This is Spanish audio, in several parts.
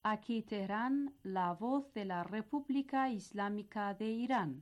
Aquí Teherán, la voz de la República Islámica de Irán.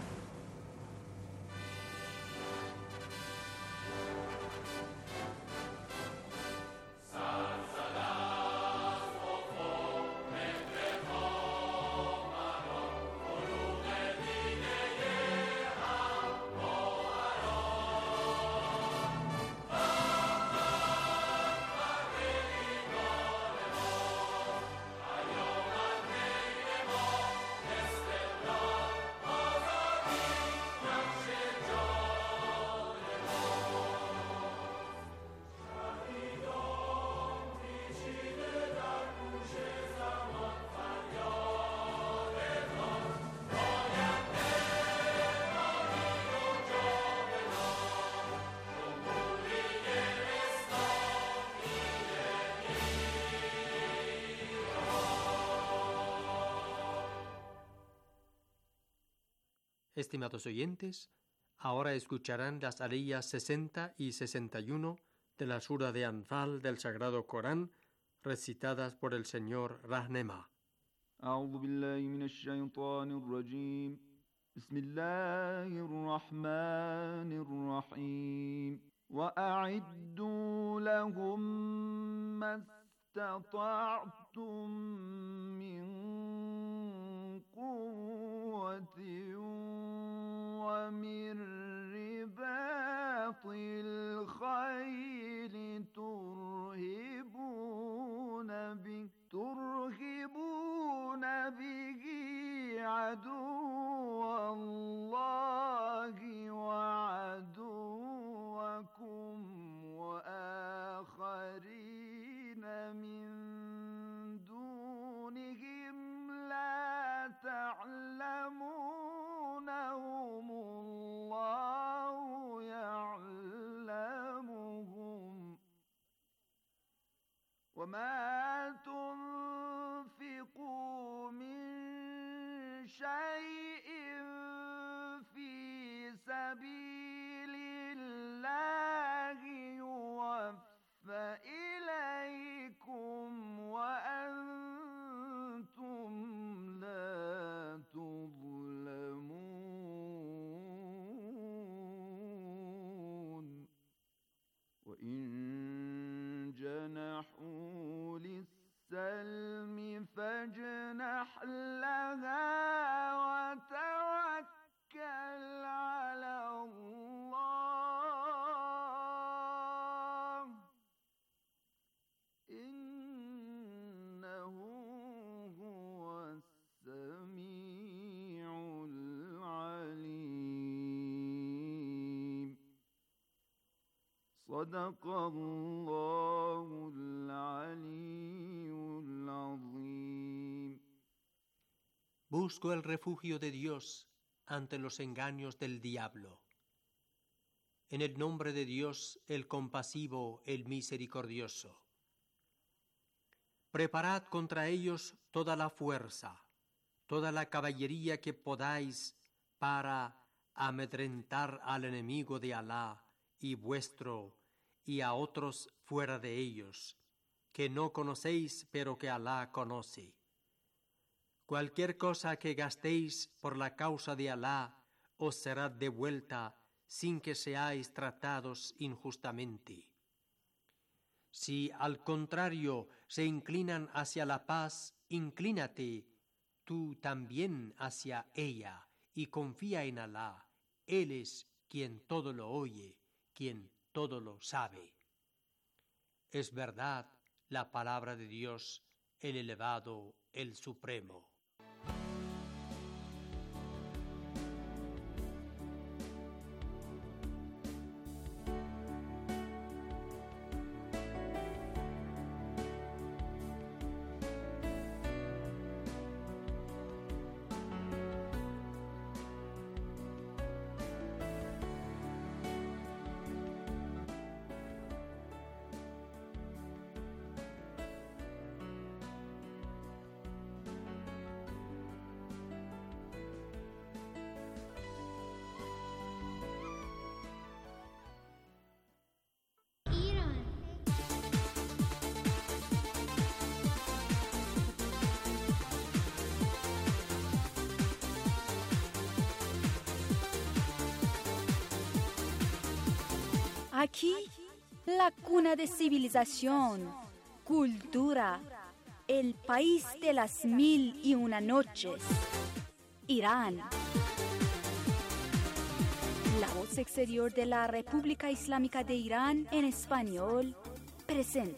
Estimados oyentes, ahora escucharán las aliyas 60 y 61 de la sura de Anfal del Sagrado Corán, recitadas por el señor Rahnema. أعوذ بالله من الشيطان الرجيم بسم الله الرحمن الرحيم وأعدوا لهم ما استطعتم من قوة ومن رباط الخيل ترهبون به عدو الله وعدوكم وآخرين من دونهم لا تعلمونهم الله يعلمهم وما تنفقوا من شيء في سبيل الله يوفى إليكم وأنتم لا تظلمون وإن جنحوا للسلم فاجنح لها وتوكل على الله إنه هو السميع العليم صدق الله العلي العظيم. Busco el refugio de Dios ante los engaños del diablo. En el nombre de Dios, el compasivo, el misericordioso. Preparad contra ellos toda la fuerza, toda la caballería que podáis para amedrentar al enemigo de Alá y vuestro y a otros fuera de ellos, que no conocéis pero que Alá conoce. Cualquier cosa que gastéis por la causa de Alá os será devuelta sin que seáis tratados injustamente. Si al contrario se inclinan hacia la paz, inclínate tú también hacia ella y confía en Alá. Él es quien todo lo oye, quien todo lo sabe. Es verdad la palabra de Dios, el elevado, el supremo. Aquí, la cuna de civilización, cultura, el país de las 1001 noches, Irán. La voz exterior de la República Islámica de Irán en español presenta.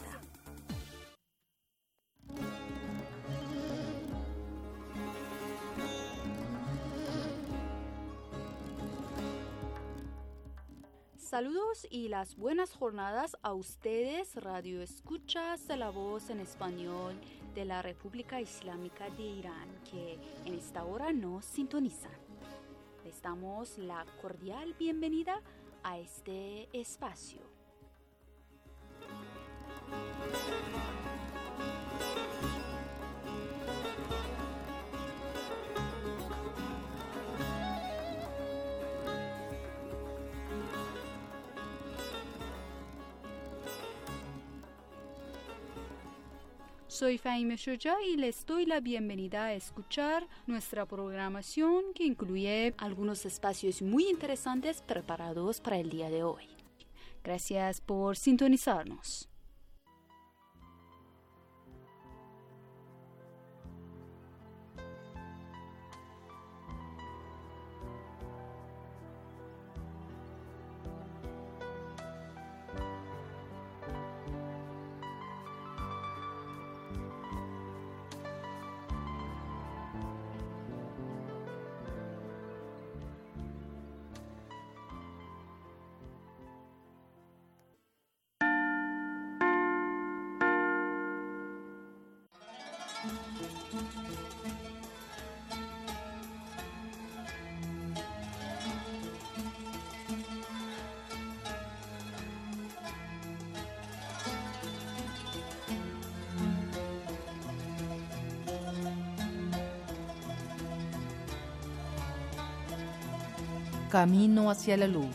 Saludos y las buenas jornadas a ustedes, radio escuchas de la voz en español de la República Islámica de Irán, que en esta hora nos sintonizan. Les damos la cordial bienvenida a este espacio. Soy Fahime Shoja y les doy la bienvenida a escuchar nuestra programación que incluye algunos espacios muy interesantes preparados para el día de hoy. Gracias por sintonizarnos. Camino hacia la luz.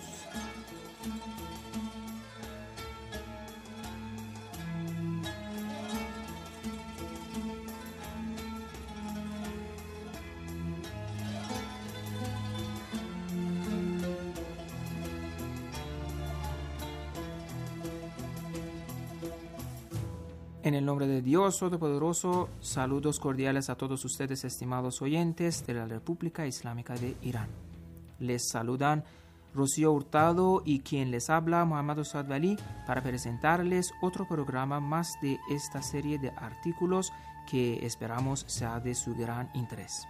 En el nombre de Dios Todopoderoso, saludos cordiales a todos ustedes, estimados oyentes de la República Islámica de Irán. Les saludan Rocío Hurtado y quien les habla, Muhammad Saad Ali, para presentarles otro programa más de esta serie de artículos que esperamos sea de su gran interés.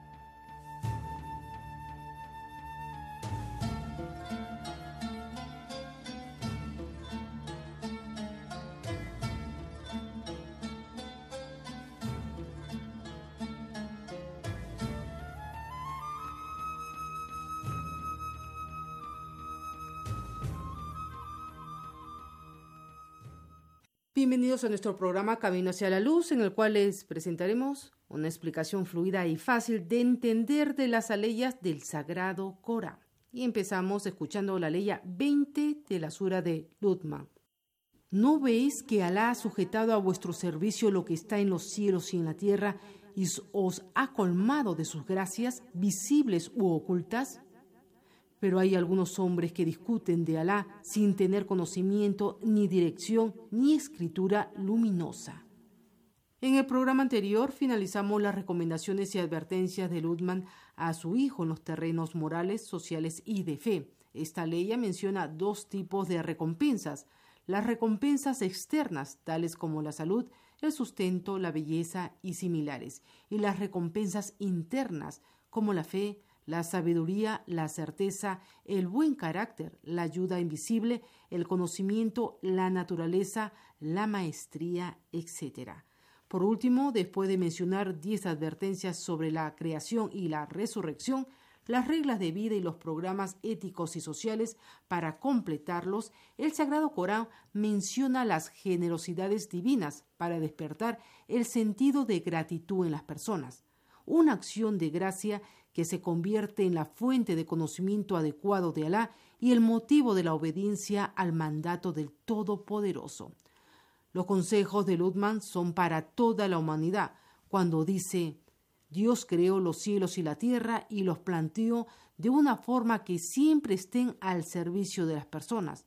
Bienvenidos a nuestro programa Camino hacia la Luz, en el cual les presentaremos una explicación fluida y fácil de entender de las aleyas del Sagrado Corán. Y empezamos escuchando la aleya 20 de la sura de Luqman. ¿No veis que Alá ha sujetado a vuestro servicio lo que está en los cielos y en la tierra y os ha colmado de sus gracias, visibles u ocultas? Pero hay algunos hombres que discuten de Alá sin tener conocimiento, ni dirección, ni escritura luminosa. En el programa anterior finalizamos las recomendaciones y advertencias de Luqman a su hijo en los terrenos morales, sociales y de fe. Esta ley menciona dos tipos de recompensas: las recompensas externas, tales como la salud, el sustento, la belleza y similares, y las recompensas internas, como la fe, la sabiduría, la certeza, el buen carácter, la ayuda invisible, el conocimiento, la naturaleza, la maestría, etc. Por último, después de mencionar 10 advertencias sobre la creación y la resurrección, las reglas de vida y los programas éticos y sociales para completarlos, el Sagrado Corán menciona las generosidades divinas para despertar el sentido de gratitud en las personas. Una acción de gracia que se convierte en la fuente de conocimiento adecuado de Alá y el motivo de la obediencia al mandato del Todopoderoso. Los consejos de Luqman son para toda la humanidad, cuando dice: Dios creó los cielos y la tierra y los planteó de una forma que siempre estén al servicio de las personas.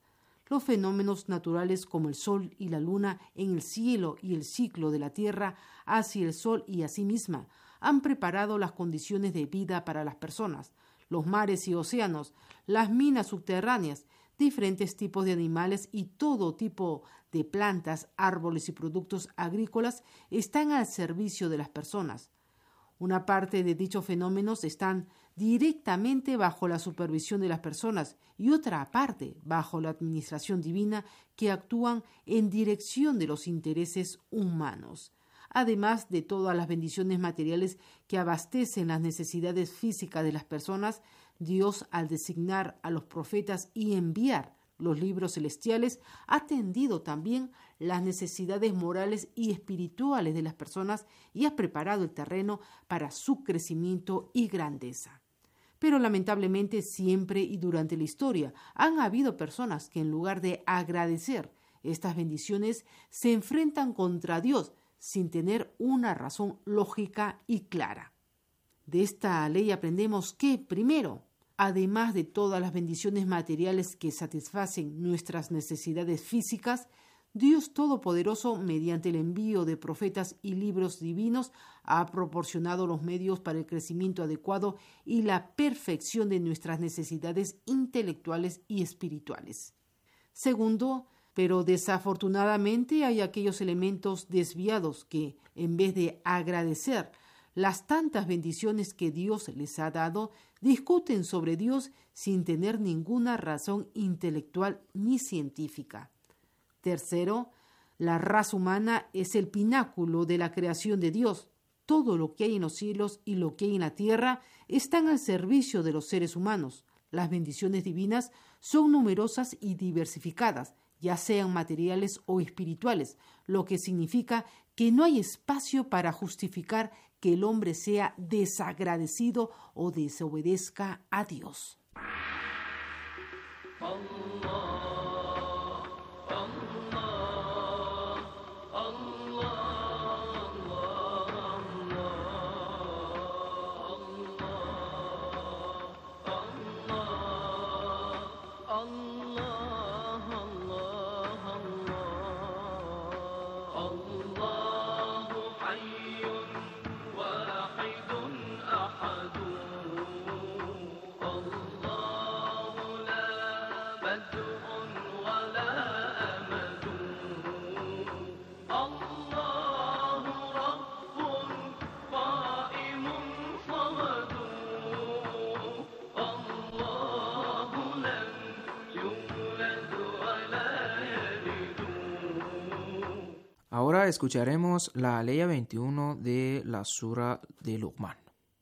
los fenómenos naturales como el sol y la luna en el cielo y el ciclo de la tierra hacia el sol y a sí misma han preparado las condiciones de vida para las personas. Los mares y océanos, las minas subterráneas, diferentes tipos de animales y todo tipo de plantas, árboles y productos agrícolas están al servicio de las personas. Una parte de dichos fenómenos están directamente bajo la supervisión de las personas y otra parte bajo la administración divina que actúan en dirección de los intereses humanos. Además de todas las bendiciones materiales que abastecen las necesidades físicas de las personas, Dios, al designar a los profetas y enviar los libros celestiales, ha atendido también las necesidades morales y espirituales de las personas y ha preparado el terreno para su crecimiento y grandeza. Pero lamentablemente siempre y durante la historia han habido personas que en lugar de agradecer estas bendiciones se enfrentan contra Dios sin tener una razón lógica y clara. De esta ley aprendemos que, primero, además de todas las bendiciones materiales que satisfacen nuestras necesidades físicas, Dios Todopoderoso, mediante el envío de profetas y libros divinos, ha proporcionado los medios para el crecimiento adecuado y la perfección de nuestras necesidades intelectuales y espirituales. Segundo, pero desafortunadamente hay aquellos elementos desviados que, en vez de agradecer las tantas bendiciones que Dios les ha dado, discuten sobre Dios sin tener ninguna razón intelectual ni científica. Tercero, la raza humana es el pináculo de la creación de Dios. Todo lo que hay en los cielos y lo que hay en la tierra están al servicio de los seres humanos. Las bendiciones divinas son numerosas y diversificadas, ya sean materiales o espirituales, lo que significa que no hay espacio para justificar que el hombre sea desagradecido o desobedezca a Dios. Ahora escucharemos la aleya 21 de la Sura de Luqman.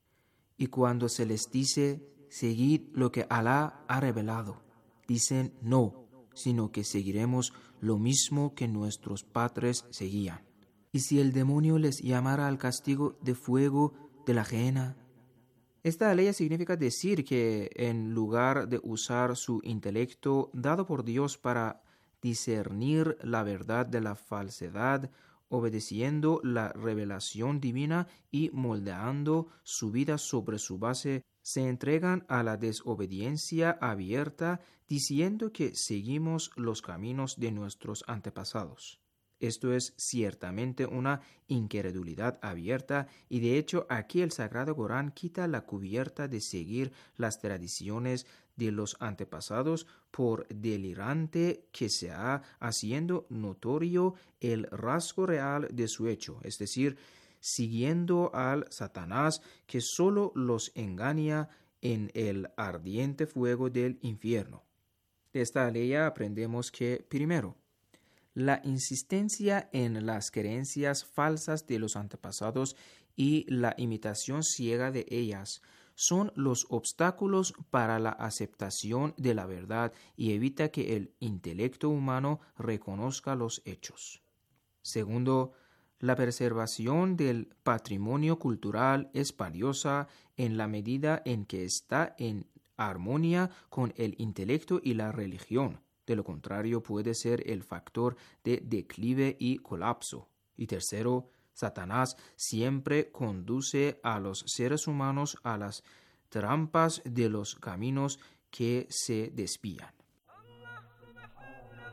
Y cuando se les dice, seguid lo que Alá ha revelado, dicen no, sino que seguiremos lo mismo que nuestros padres seguían. Y si el demonio les llamara al castigo de fuego de la gehenna. Esta aleya significa decir que en lugar de usar su intelecto dado por Dios para discernir la verdad de la falsedad, obedeciendo la revelación divina y moldeando su vida sobre su base, se entregan a la desobediencia abierta, diciendo que seguimos los caminos de nuestros antepasados. Esto es ciertamente una incredulidad abierta y de hecho aquí el Sagrado Corán quita la cubierta de seguir las tradiciones de los antepasados por delirante que sea, haciendo notorio el rasgo real de su hecho, es decir, siguiendo al Satanás que solo los engaña en el ardiente fuego del infierno. De esta aleya aprendemos que, primero, la insistencia en las creencias falsas de los antepasados y la imitación ciega de ellas son los obstáculos para la aceptación de la verdad y evita que el intelecto humano reconozca los hechos. Segundo, la preservación del patrimonio cultural es valiosa en la medida en que está en armonía con el intelecto y la religión. De lo contrario, puede ser el factor de declive y colapso. Y tercero, Satanás siempre conduce a los seres humanos a las trampas de los caminos que se desvían.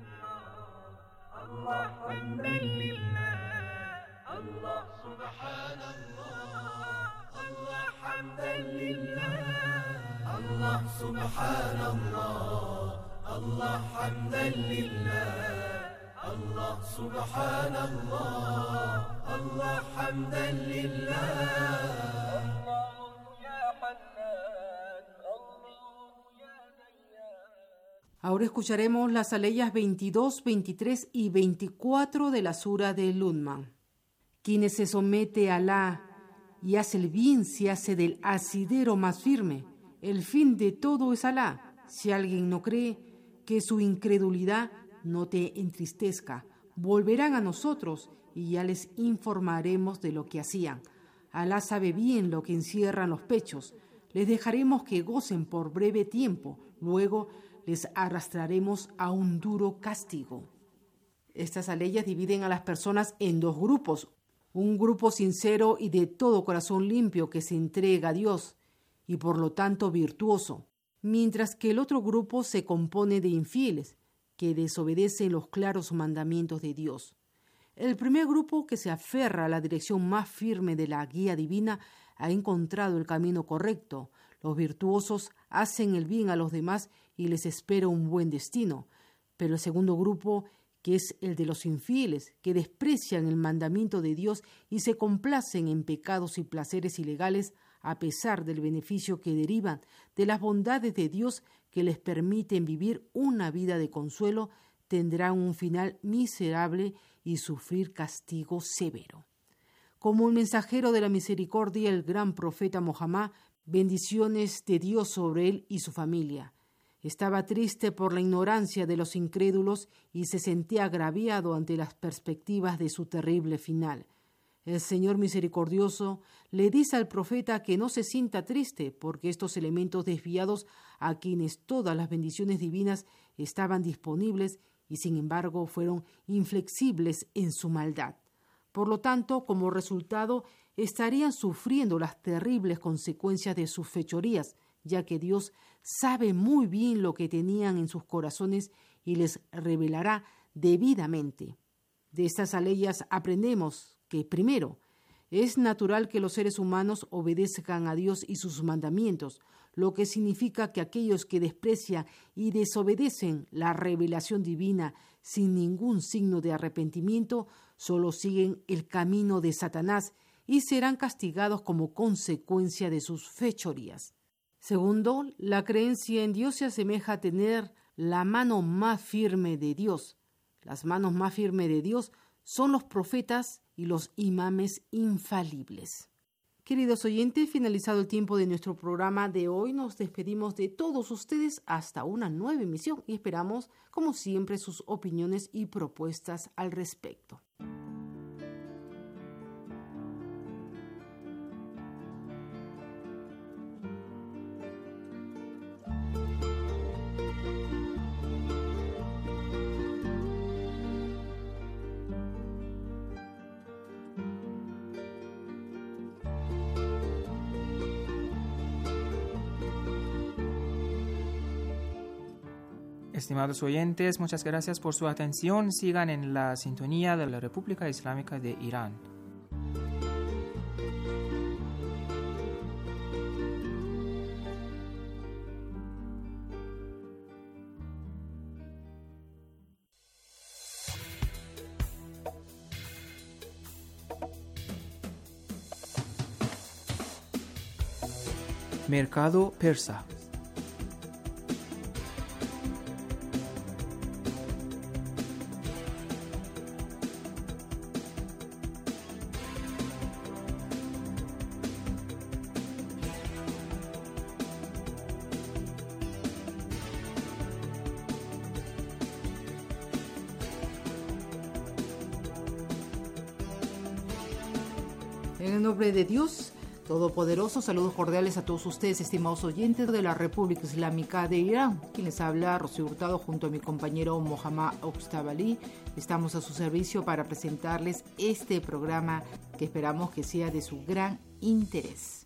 Ahora escucharemos las aleyas 22, 23 y 24 de la sura de Luqman. Quien se somete a Alá y hace el bien se hace del asidero más firme. El fin de todo es Alá. Si alguien no cree, que su incredulidad no te entristezca. Volverán a nosotros y ya les informaremos de lo que hacían. Alá sabe bien lo que encierran los pechos. Les dejaremos que gocen por breve tiempo. Luego les arrastraremos a un duro castigo. Estas aleyas dividen a las personas en dos grupos. Un grupo sincero y de todo corazón limpio que se entrega a Dios y por lo tanto virtuoso, mientras que el otro grupo se compone de infieles que desobedecen los claros mandamientos de Dios. El primer grupo, que se aferra a la dirección más firme de la guía divina, ha encontrado el camino correcto. Los virtuosos hacen el bien a los demás y les espera un buen destino. Pero el segundo grupo, que es el de los infieles, que desprecian el mandamiento de Dios y se complacen en pecados y placeres ilegales, a pesar del beneficio que derivan de las bondades de Dios que les permiten vivir una vida de consuelo, tendrán un final miserable y sufrir castigo severo. Como el mensajero de la misericordia, el gran profeta Mohammed, bendiciones de Dios sobre él y su familia, estaba triste por la ignorancia de los incrédulos y se sentía agraviado ante las perspectivas de su terrible final. El Señor misericordioso le dice al profeta que no se sienta triste porque estos elementos desviados a quienes todas las bendiciones divinas estaban disponibles y sin embargo fueron inflexibles en su maldad. Por lo tanto, como resultado, estarían sufriendo las terribles consecuencias de sus fechorías, ya que Dios sabe muy bien lo que tenían en sus corazones y les revelará debidamente. De estas aleyas aprendemos que, primero, es natural que los seres humanos obedezcan a Dios y sus mandamientos, lo que significa que aquellos que desprecian y desobedecen la revelación divina sin ningún signo de arrepentimiento solo siguen el camino de Satanás y serán castigados como consecuencia de sus fechorías. Segundo, la creencia en Dios se asemeja a tener la mano más firme de Dios. Las manos más firmes de Dios son los profetas y los imames infalibles. Queridos oyentes, finalizado el tiempo de nuestro programa de hoy, nos despedimos de todos ustedes hasta una nueva emisión y esperamos, como siempre, sus opiniones y propuestas al respecto. Estimados oyentes, muchas gracias por su atención. Sigan en la sintonía de la República Islámica de Irán. Mercado persa. En el nombre de Dios Todopoderoso, saludos cordiales a todos ustedes, estimados oyentes de la República Islámica de Irán. Quien les habla, Rocío Hurtado, junto a mi compañero Mohammad Oxtabali. Estamos a su servicio para presentarles este programa que esperamos que sea de su gran interés.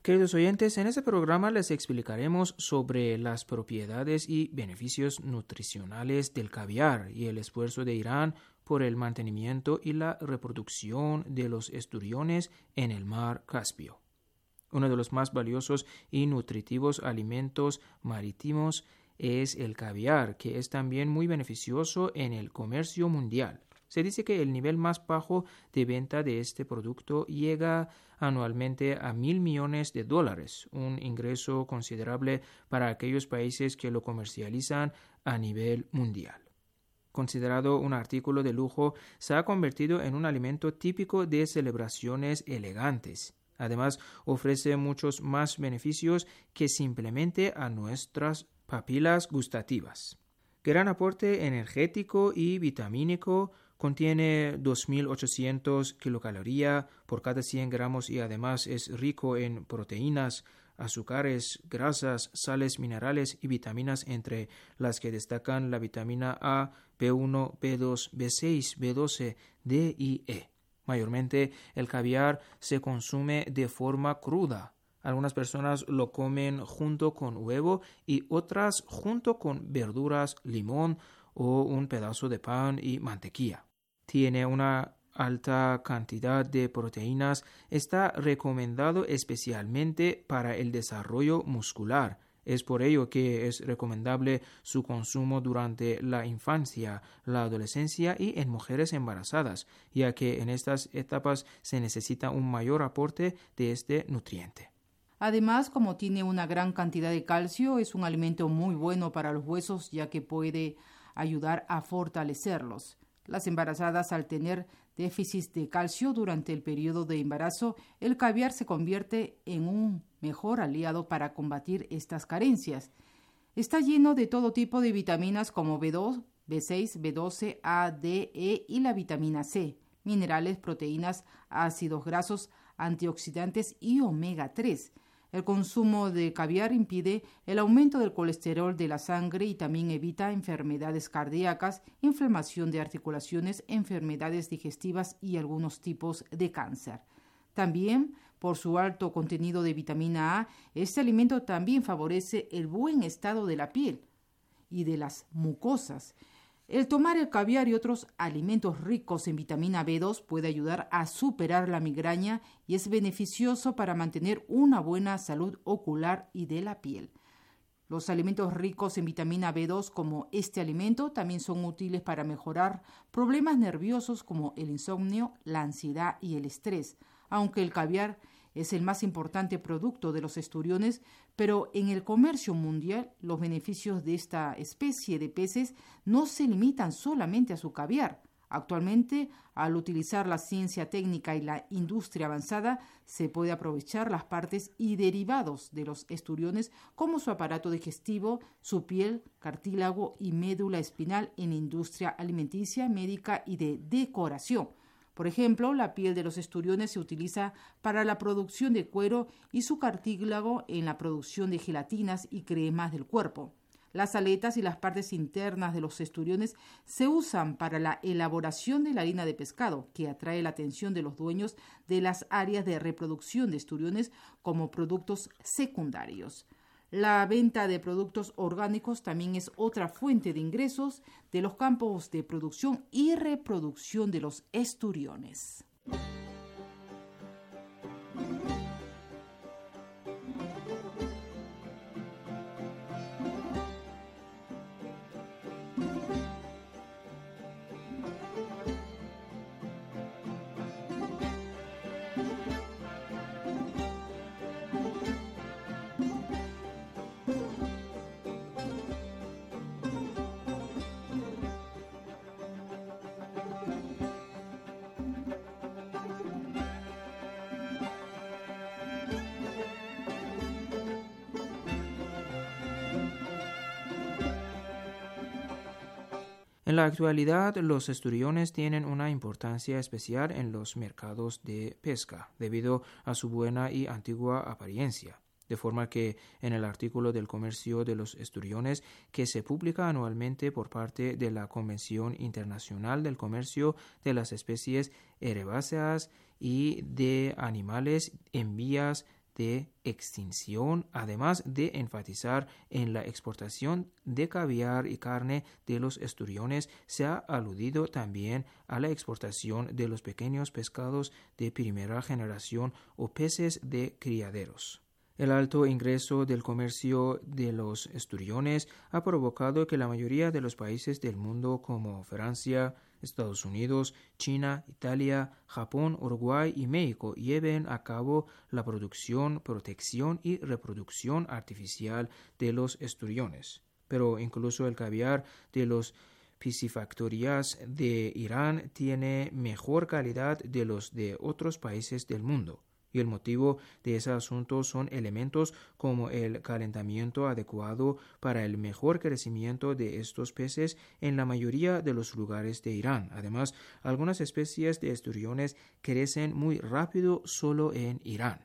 Queridos oyentes, en este programa les explicaremos sobre las propiedades y beneficios nutricionales del caviar y el esfuerzo de Irán por el mantenimiento y la reproducción de los esturiones en el mar Caspio. Uno de los más valiosos y nutritivos alimentos marítimos es el caviar, que es también muy beneficioso en el comercio mundial. Se dice que el nivel más bajo de venta de este producto llega anualmente a $1,000 millones, un ingreso considerable para aquellos países que lo comercializan a nivel mundial. Considerado un artículo de lujo, se ha convertido en un alimento típico de celebraciones elegantes. Además, ofrece muchos más beneficios que simplemente a nuestras papilas gustativas. Gran aporte energético y vitamínico, contiene 2.800 kilocalorías por cada 100 gramos y además es rico en proteínas, azúcares, grasas, sales minerales y vitaminas, entre las que destacan la vitamina A, B1, B2, B6, B12, D y E. Mayormente el caviar se consume de forma cruda. Algunas personas lo comen junto con huevo y otras junto con verduras, limón o un pedazo de pan y mantequilla. Tiene una alta cantidad de proteínas. Está recomendado especialmente para el desarrollo muscular. Es por ello que es recomendable su consumo durante la infancia, la adolescencia y en mujeres embarazadas, ya que en estas etapas se necesita un mayor aporte de este nutriente. Además, como tiene una gran cantidad de calcio, es un alimento muy bueno para los huesos, ya que puede ayudar a fortalecerlos. Las embarazadas, al tener déficit de calcio durante el periodo de embarazo, el caviar se convierte en un mejor aliado para combatir estas carencias. Está lleno de todo tipo de vitaminas como B2, B6, B12, A, D, E y la vitamina C, minerales, proteínas, ácidos grasos, antioxidantes y omega 3. El consumo de caviar impide el aumento del colesterol de la sangre y también evita enfermedades cardíacas, inflamación de articulaciones, enfermedades digestivas y algunos tipos de cáncer. También, por su alto contenido de vitamina A, este alimento también favorece el buen estado de la piel y de las mucosas. El tomar el caviar y otros alimentos ricos en vitamina B2 puede ayudar a superar la migraña y es beneficioso para mantener una buena salud ocular y de la piel. Los alimentos ricos en vitamina B2 como este alimento también son útiles para mejorar problemas nerviosos como el insomnio, la ansiedad y el estrés. Aunque el caviar es el más importante producto de los esturiones, pero en el comercio mundial los beneficios de esta especie de peces no se limitan solamente a su caviar. Actualmente, al utilizar la ciencia técnica y la industria avanzada, se puede aprovechar las partes y derivados de los esturiones como su aparato digestivo, su piel, cartílago y médula espinal en la industria alimenticia, médica y de decoración. Por ejemplo, la piel de los esturiones se utiliza para la producción de cuero y su cartílago en la producción de gelatinas y cremas del cuerpo. Las aletas y las partes internas de los esturiones se usan para la elaboración de la harina de pescado, que atrae la atención de los dueños de las áreas de reproducción de esturiones como productos secundarios. La venta de productos orgánicos también es otra fuente de ingresos de los campos de producción y reproducción de los esturiones. En la actualidad, los esturiones tienen una importancia especial en los mercados de pesca, debido a su buena y antigua apariencia. De forma que en el artículo del comercio de los esturiones, que se publica anualmente por parte de la Convención Internacional del Comercio de las Especies Herbáceas y de Animales en Vías de extinción, además de enfatizar en la exportación de caviar y carne de los esturiones. Se ha aludido también a la exportación de los pequeños pescados de primera generación o peces de criaderos. El alto ingreso del comercio de los esturiones ha provocado que la mayoría de los países del mundo como Francia, Estados Unidos, China, Italia, Japón, Uruguay y México lleven a cabo la producción, protección y reproducción artificial de los esturiones. Pero incluso el caviar de los piscifactorías de Irán tiene mejor calidad de los de otros países del mundo. Y el motivo de ese asunto son elementos como el calentamiento adecuado para el mejor crecimiento de estos peces en la mayoría de los lugares de Irán. Además, algunas especies de esturiones crecen muy rápido solo en Irán.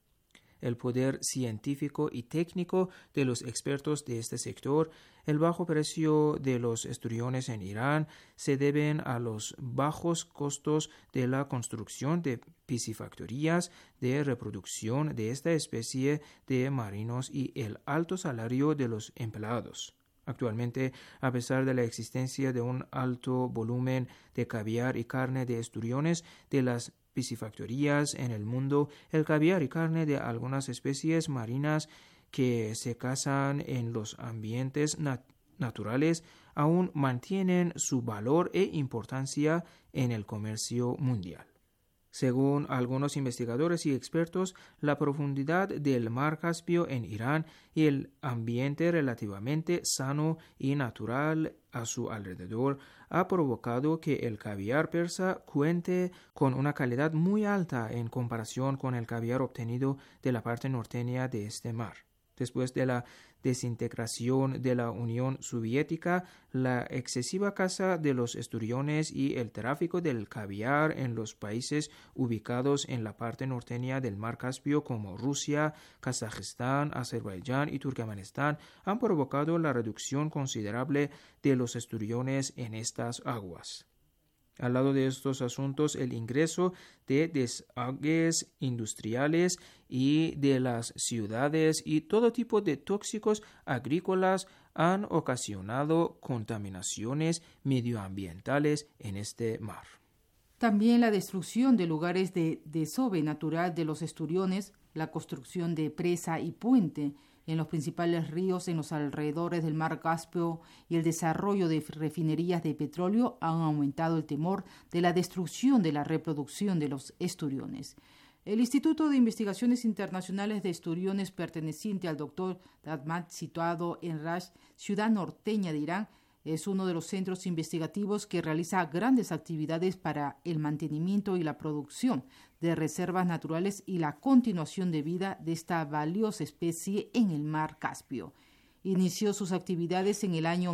El poder científico y técnico de los expertos de este sector, el bajo precio de los esturiones en Irán se deben a los bajos costos de la construcción de piscifactorías de reproducción de esta especie de marinos y el alto salario de los empleados. Actualmente, a pesar de la existencia de un alto volumen de caviar y carne de esturiones de las piscifactorías en el mundo, el caviar y carne de algunas especies marinas que se cazan en los ambientes naturales aún mantienen su valor e importancia en el comercio mundial. Según algunos investigadores y expertos, la profundidad del mar Caspio en Irán y el ambiente relativamente sano y natural a su alrededor ha provocado que el caviar persa cuente con una calidad muy alta en comparación con el caviar obtenido de la parte norteña de este mar. Después de la desintegración de la Unión Soviética, la excesiva caza de los esturiones y el tráfico del caviar en los países ubicados en la parte norteña del mar Caspio como Rusia, Kazajistán, Azerbaiyán y Turkmenistán han provocado la reducción considerable de los esturiones en estas aguas. Al lado de estos asuntos, el ingreso de desagües industriales y de las ciudades y todo tipo de tóxicos agrícolas han ocasionado contaminaciones medioambientales en este mar. También la destrucción de lugares de desove natural de los esturiones, la construcción de presa y puente en los principales ríos en los alrededores del mar Caspio y el desarrollo de refinerías de petróleo han aumentado el temor de la destrucción de la reproducción de los esturiones. El Instituto de Investigaciones Internacionales de Esturiones, perteneciente al Dr. Dadmat, situado en Rash, ciudad norteña de Irán, es uno de los centros investigativos que realiza grandes actividades para el mantenimiento y la producción de reservas naturales y la continuación de vida de esta valiosa especie en el mar Caspio. Inició sus actividades en el año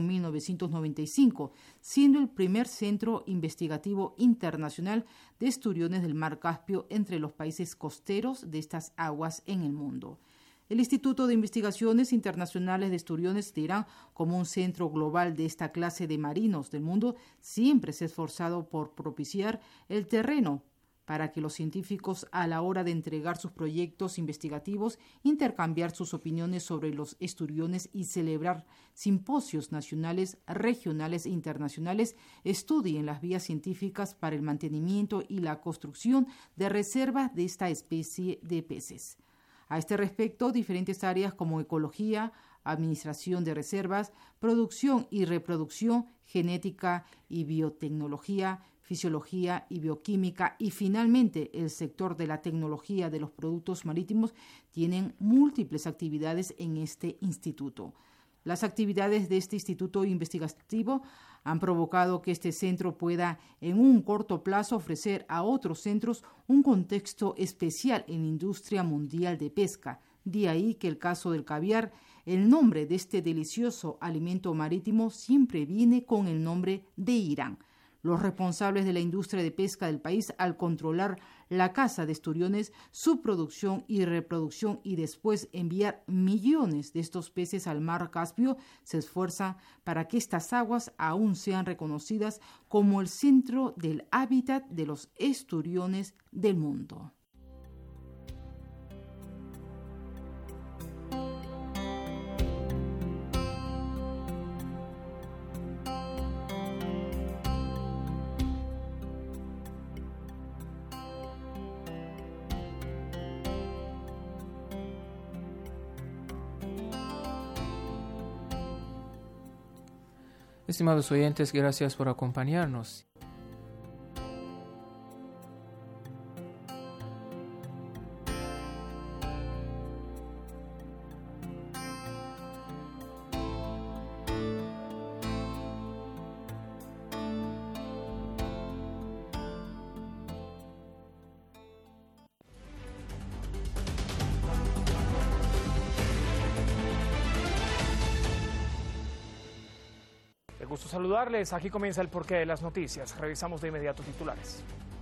1995, siendo el primer centro investigativo internacional de esturiones del mar Caspio entre los países costeros de estas aguas en el mundo. El Instituto de Investigaciones Internacionales de Esturiones de Irán, como un centro global de esta clase de marinos del mundo, siempre se ha esforzado por propiciar el terreno para que los científicos, a la hora de entregar sus proyectos investigativos, intercambiar sus opiniones sobre los esturiones y celebrar simposios nacionales, regionales e internacionales, estudien las vías científicas para el mantenimiento y la construcción de reservas de esta especie de peces. A este respecto, diferentes áreas como ecología, administración de reservas, producción y reproducción, genética y biotecnología, fisiología y bioquímica y finalmente el sector de la tecnología de los productos marítimos tienen múltiples actividades en este instituto. Las actividades de este instituto investigativo han provocado que este centro pueda en un corto plazo ofrecer a otros centros un contexto especial en la industria mundial de pesca. De ahí que el caso del caviar, el nombre de este delicioso alimento marítimo siempre viene con el nombre de Irán. Los responsables de la industria de pesca del país, al controlar la caza de esturiones, su producción y reproducción y después enviar millones de estos peces al mar Caspio, se esfuerzan para que estas aguas aún sean reconocidas como el centro del hábitat de los esturiones del mundo. Estimados oyentes, gracias por acompañarnos. Gusto saludarles. Aquí comienza el porqué de las noticias. Revisamos de inmediato titulares.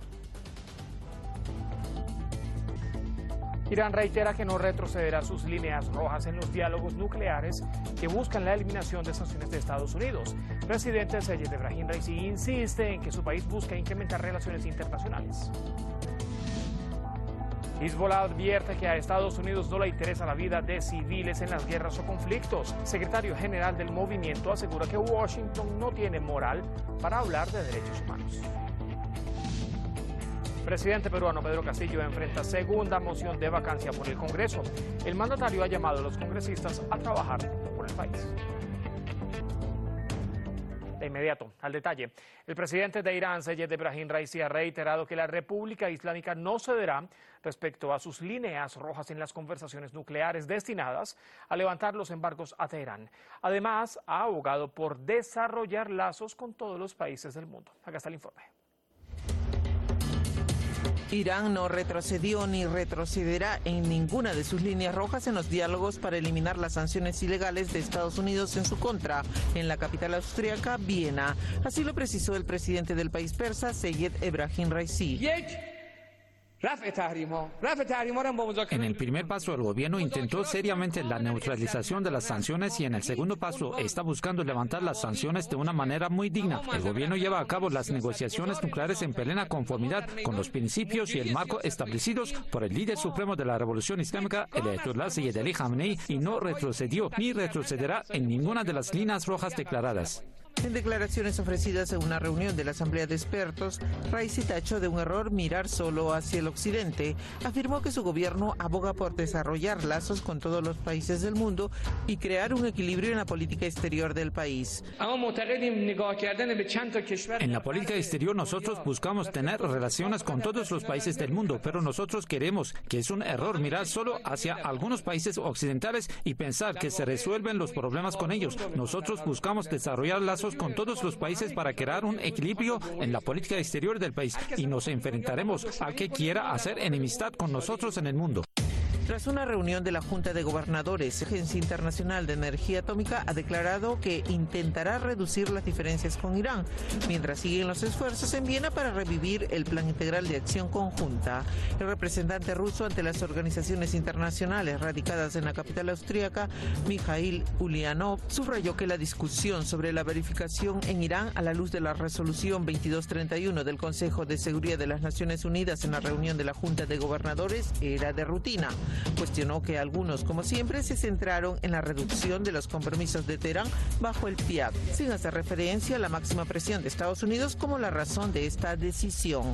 Irán reitera que no retrocederá sus líneas rojas en los diálogos nucleares que buscan la eliminación de sanciones de Estados Unidos. El presidente Seyed Ebrahim Raisi insiste en que su país busca incrementar relaciones internacionales. Hezbollah advierte que a Estados Unidos no le interesa la vida de civiles en las guerras o conflictos. El secretario general del movimiento asegura que Washington no tiene moral para hablar de derechos humanos. El presidente peruano Pedro Castillo enfrenta segunda moción de vacancia por el Congreso. El mandatario ha llamado a los congresistas a trabajar por el país. De inmediato, al detalle. El presidente de Irán, Seyed Ebrahim Raisi, ha reiterado que la República Islámica no cederá respecto a sus líneas rojas en las conversaciones nucleares destinadas a levantar los embargos a Teherán. Además, ha abogado por desarrollar lazos con todos los países del mundo. Acá está el informe. Irán no retrocedió ni retrocederá en ninguna de sus líneas rojas en los diálogos para eliminar las sanciones ilegales de Estados Unidos en su contra, en la capital austríaca, Viena. Así lo precisó el presidente del país persa, Seyed Ebrahim Raisi. En el primer paso, el gobierno intentó seriamente la neutralización de las sanciones y en el segundo paso está buscando levantar las sanciones de una manera muy digna. El gobierno lleva a cabo las negociaciones nucleares en plena conformidad con los principios y el marco establecidos por el líder supremo de la Revolución Islámica, el Ayatollah Sayyid Ali Khamenei, y no retrocedió ni retrocederá en ninguna de las líneas rojas declaradas. En declaraciones ofrecidas en una reunión de la Asamblea de Expertos, Raisi tachó de un error mirar solo hacia el occidente. Afirmó que su gobierno aboga por desarrollar lazos con todos los países del mundo y crear un equilibrio en la política exterior del país. En la política exterior nosotros buscamos tener relaciones con todos los países del mundo, pero nosotros queremos que es un error mirar solo hacia algunos países occidentales y pensar que se resuelven los problemas con ellos. Nosotros buscamos desarrollar lazos con todos los países para crear un equilibrio en la política exterior del país y nos enfrentaremos al que quiera hacer enemistad con nosotros en el mundo. Tras una reunión de la Junta de Gobernadores, la Agencia Internacional de Energía Atómica ha declarado que intentará reducir las diferencias con Irán, mientras siguen los esfuerzos en Viena para revivir el Plan Integral de Acción Conjunta. El representante ruso ante las organizaciones internacionales radicadas en la capital austríaca, Mikhail Ulyanov, subrayó que la discusión sobre la verificación en Irán a la luz de la resolución 2231 del Consejo de Seguridad de las Naciones Unidas en la reunión de la Junta de Gobernadores era de rutina. Cuestionó que algunos, como siempre, se centraron en la reducción de los compromisos de Teherán bajo el PIAC, sin hacer referencia a la máxima presión de Estados Unidos como la razón de esta decisión.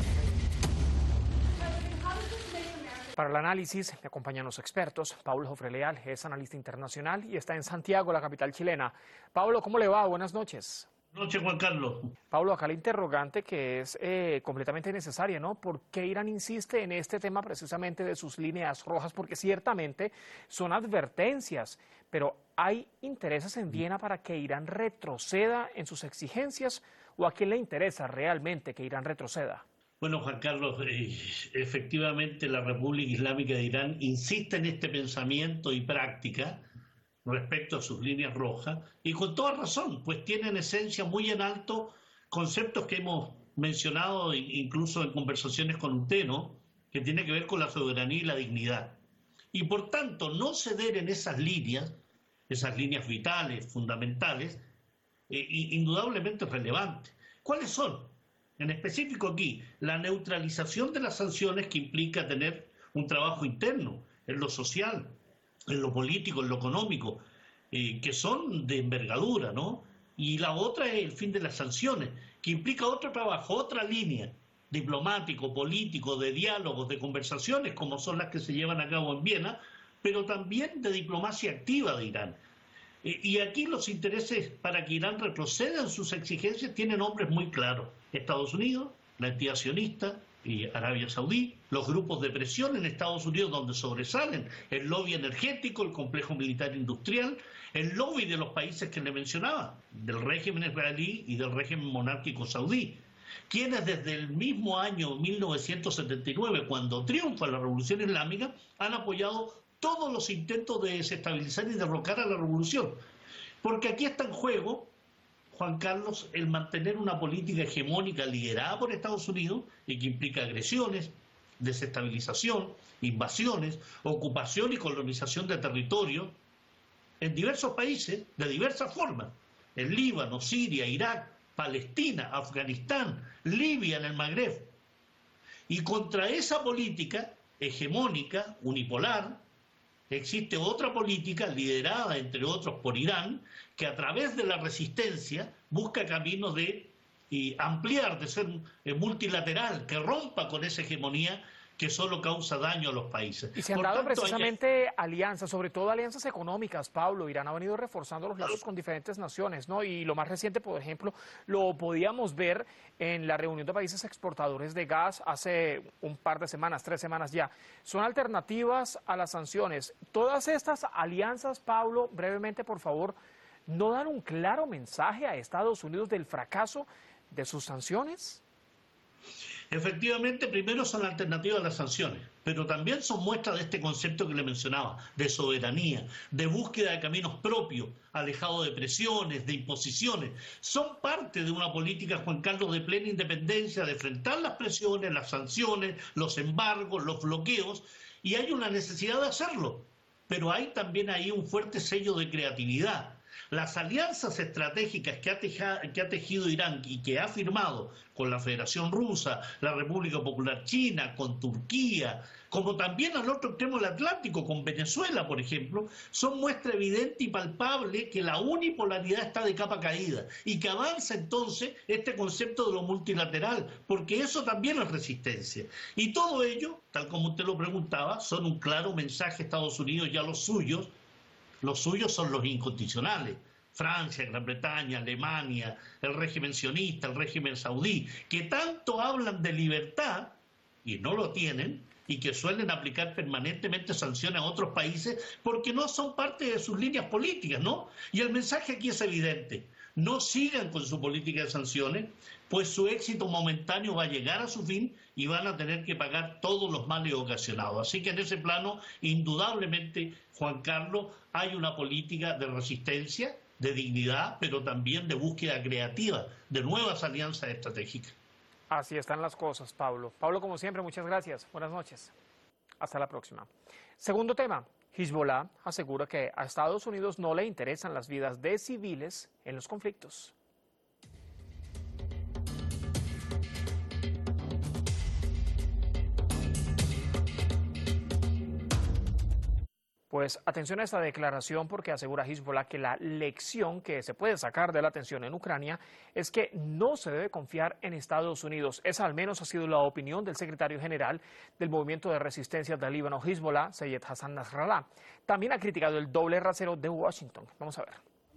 Para el análisis me acompañan los expertos. Paulo Jofre Leal es analista internacional y está en Santiago, la capital chilena. Paulo, ¿cómo le va? Buenas noches. Buenas noches, Juan Carlos. Pablo, acá la interrogante que es completamente necesaria, ¿no? ¿Por qué Irán insiste en este tema precisamente de sus líneas rojas? Porque ciertamente son advertencias, pero ¿hay intereses en Viena para que Irán retroceda en sus exigencias o a quién le interesa realmente que Irán retroceda? Bueno, Juan Carlos, efectivamente la República Islámica de Irán insiste en este pensamiento y práctica respecto a sus líneas rojas, y con toda razón, pues tiene en esencia muy en alto conceptos que hemos mencionado incluso en conversaciones con usted, ¿no? Que tiene que ver con la soberanía y la dignidad. Y por tanto, no ceder en esas líneas vitales, fundamentales, indudablemente es relevante. ¿Cuáles son? En específico aquí, la neutralización de las sanciones, que implica tener un trabajo interno en lo social, en lo político, en lo económico, que son de envergadura, ¿no? Y la otra es el fin de las sanciones, que implica otro trabajo, otra línea diplomático, político, de diálogos, de conversaciones, como son las que se llevan a cabo en Viena, pero también de diplomacia activa de Irán. Y aquí los intereses para que Irán retroceda en sus exigencias tienen nombres muy claros. Estados Unidos, la entidad sionista y Arabia Saudí, los grupos de presión en Estados Unidos donde sobresalen el lobby energético, el complejo militar industrial, el lobby de los países que le mencionaba, del régimen israelí y del régimen monárquico saudí, quienes desde el mismo año 1979, cuando triunfa la revolución islámica, han apoyado todos los intentos de desestabilizar y derrocar a la revolución. Porque aquí está en juego, Juan Carlos, el mantener una política hegemónica liderada por Estados Unidos y que implica agresiones, desestabilización, invasiones, ocupación y colonización de territorio en diversos países de diversas formas. En Líbano, Siria, Irak, Palestina, Afganistán, Libia, en el Magreb. Y contra esa política hegemónica, unipolar, existe otra política liderada, entre otros, por Irán, que a través de la resistencia busca caminos de ampliar, de ser multilateral, que rompa con esa hegemonía que solo causa daño a los países. Y se han dado precisamente alianzas, sobre todo alianzas económicas, Pablo. Irán ha venido reforzando los lazos con diferentes naciones, ¿no? Y lo más reciente, por ejemplo, lo podíamos ver en la reunión de países exportadores de gas hace un par de semanas, 3 semanas ya. Son alternativas a las sanciones. Todas estas alianzas, Pablo, brevemente, por favor, ¿no dan un claro mensaje a Estados Unidos del fracaso de sus sanciones? Efectivamente, primero son alternativas a las sanciones, pero también son muestras de este concepto que le mencionaba, de soberanía, de búsqueda de caminos propios, alejado de presiones, de imposiciones. Son parte de una política, Juan Carlos, de plena independencia, de enfrentar las presiones, las sanciones, los embargos, los bloqueos, y hay una necesidad de hacerlo, pero hay también ahí un fuerte sello de creatividad. Las alianzas estratégicas que ha tejido Irán y que ha firmado con la Federación Rusa, la República Popular China, con Turquía, como también al otro extremo del Atlántico, con Venezuela, por ejemplo, son muestra evidente y palpable que la unipolaridad está de capa caída y que avanza entonces este concepto de lo multilateral, porque eso también es resistencia. Y todo ello, tal como usted lo preguntaba, son un claro mensaje a Estados Unidos y a los suyos. Los suyos son los incondicionales, Francia, Gran Bretaña, Alemania, el régimen sionista, el régimen saudí, que tanto hablan de libertad y no lo tienen, y que suelen aplicar permanentemente sanciones a otros países porque no son parte de sus líneas políticas, ¿no? Y el mensaje aquí es evidente: no sigan con su política de sanciones, pues su éxito momentáneo va a llegar a su fin y van a tener que pagar todos los males ocasionados. Así que en ese plano, indudablemente, Juan Carlos, hay una política de resistencia, de dignidad, pero también de búsqueda creativa, de nuevas alianzas estratégicas. Así están las cosas, Pablo. Pablo, como siempre, muchas gracias. Buenas noches. Hasta la próxima. Segundo tema. Hezbollah asegura que a Estados Unidos no le interesan las vidas de civiles en los conflictos. Pues atención a esta declaración, porque asegura Hezbollah que la lección que se puede sacar de la tensión en Ucrania es que no se debe confiar en Estados Unidos. Esa al menos ha sido la opinión del secretario general del movimiento de resistencia del Líbano, Hezbollah, Sayed Hassan Nasrallah. También ha criticado el doble rasero de Washington. Vamos a ver.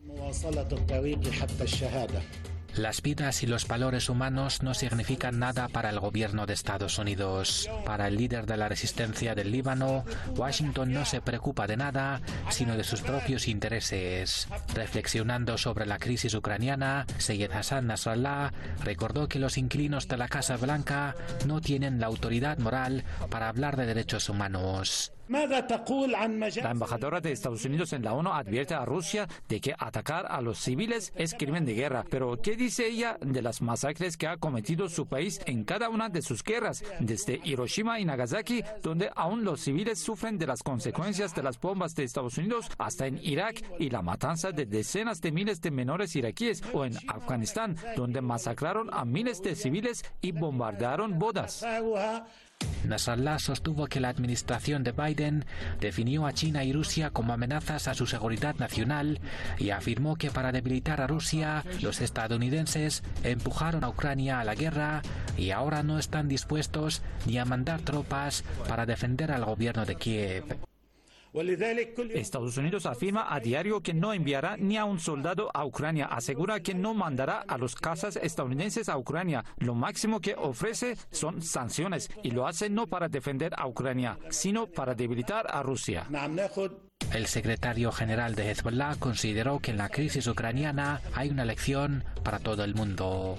Las vidas y los valores humanos no significan nada para el gobierno de Estados Unidos. Para el líder de la resistencia del Líbano, Washington no se preocupa de nada, sino de sus propios intereses. Reflexionando sobre la crisis ucraniana, Sayed Hassan Nasrallah recordó que los inquilinos de la Casa Blanca no tienen la autoridad moral para hablar de derechos humanos. La embajadora de Estados Unidos en la ONU advierte a Rusia de que atacar a los civiles es crimen de guerra. Pero ¿qué dice ella de las masacres que ha cometido su país en cada una de sus guerras, desde Hiroshima y Nagasaki, donde aún los civiles sufren de las consecuencias de las bombas de Estados Unidos, hasta en Irak y la matanza de decenas de miles de menores iraquíes, o en Afganistán, donde masacraron a miles de civiles y bombardearon bodas? Nasrallah sostuvo que la administración de Biden definió a China y Rusia como amenazas a su seguridad nacional y afirmó que para debilitar a Rusia, los estadounidenses empujaron a Ucrania a la guerra y ahora no están dispuestos ni a mandar tropas para defender al gobierno de Kiev. Estados Unidos afirma a diario que no enviará ni a un soldado a Ucrania. Asegura que no mandará a los cazas estadounidenses a Ucrania. Lo máximo que ofrece son sanciones y lo hace no para defender a Ucrania, sino para debilitar a Rusia. El secretario general de Hezbollah consideró que en la crisis ucraniana hay una lección para todo el mundo.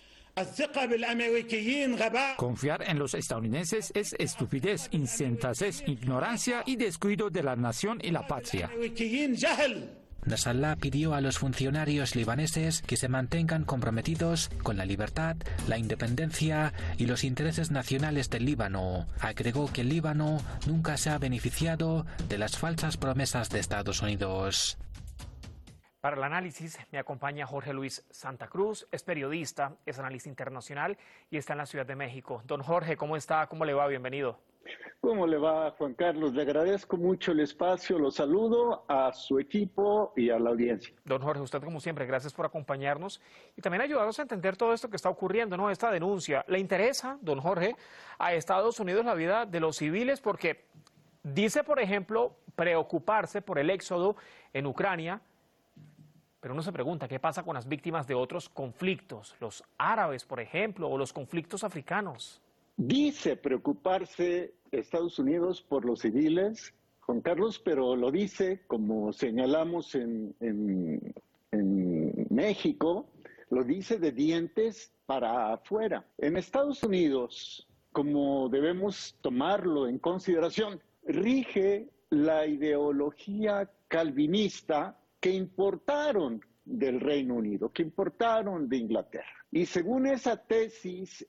Confiar en los estadounidenses es estupidez, insensatez, ignorancia y descuido de la nación y la patria. Nasrallah pidió a los funcionarios libaneses que se mantengan comprometidos con la libertad, la independencia y los intereses nacionales del Líbano. Agregó que el Líbano nunca se ha beneficiado de las falsas promesas de Estados Unidos. Para el análisis me acompaña Jorge Luis Santa Cruz, es periodista, es analista internacional y está en la Ciudad de México. Don Jorge, ¿cómo está? ¿Cómo le va? Bienvenido. ¿Cómo le va, Juan Carlos? Le agradezco mucho el espacio, lo saludo a su equipo y a la audiencia. Don Jorge, usted como siempre, gracias por acompañarnos y también ayudarnos a entender todo esto que está ocurriendo, ¿no? Esta denuncia. ¿Le interesa, don Jorge, a Estados Unidos la vida de los civiles? Porque dice, por ejemplo, preocuparse por el éxodo en Ucrania, pero uno se pregunta, ¿qué pasa con las víctimas de otros conflictos? Los árabes, por ejemplo, o los conflictos africanos. Dice preocuparse Estados Unidos por los civiles, Juan Carlos, pero lo dice, como señalamos en México, lo dice de dientes para afuera. En Estados Unidos, como debemos tomarlo en consideración, rige la ideología calvinista que importaron del Reino Unido, que importaron de Inglaterra. Y según esa tesis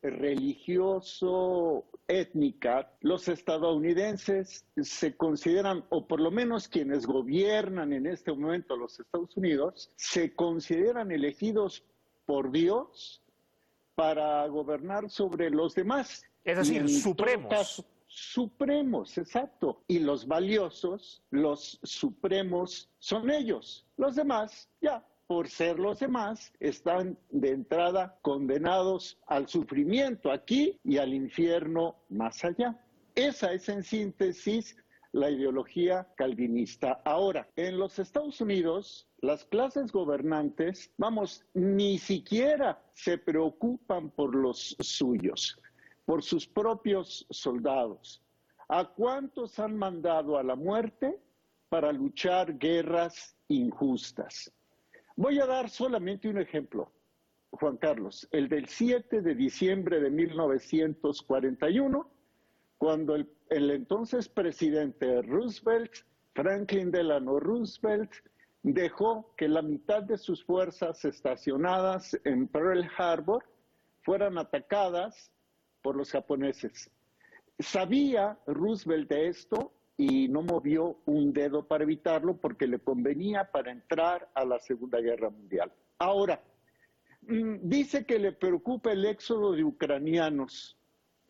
religioso-étnica, los estadounidenses se consideran, o por lo menos quienes gobiernan en este momento los Estados Unidos, se consideran elegidos por Dios para gobernar sobre los demás. Es decir, supremos. Supremos, exacto. Y los valiosos, los supremos, son ellos. Los demás, ya, por ser los demás, están de entrada condenados al sufrimiento aquí y al infierno más allá. Esa es en síntesis la ideología calvinista. Ahora, en los Estados Unidos, las clases gobernantes, ni siquiera se preocupan por los suyos, por sus propios soldados. ¿A cuántos han mandado a la muerte para luchar guerras injustas? Voy a dar solamente un ejemplo, Juan Carlos, el del 7 de diciembre de 1941, cuando el entonces presidente Roosevelt, Franklin Delano Roosevelt, dejó que la mitad de sus fuerzas estacionadas en Pearl Harbor fueran atacadas por los japoneses. Sabía Roosevelt de esto y no movió un dedo para evitarlo porque le convenía para entrar a la Segunda Guerra Mundial. Ahora, dice que le preocupa el éxodo de ucranianos.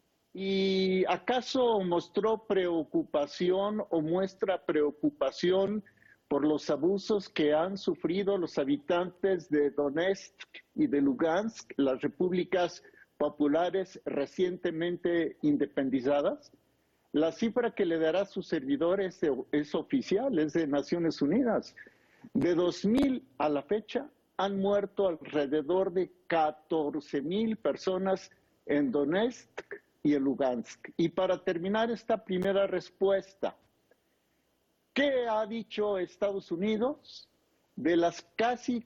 ¿Y acaso mostró preocupación o muestra preocupación por los abusos que han sufrido los habitantes de Donetsk y de Lugansk, las repúblicas populares recientemente independizadas? La cifra que le dará su servidor es oficial, es de Naciones Unidas. De 2000 a la fecha han muerto alrededor de 14,000 personas en Donetsk y en Lugansk. Y para terminar esta primera respuesta, ¿qué ha dicho Estados Unidos? De las casi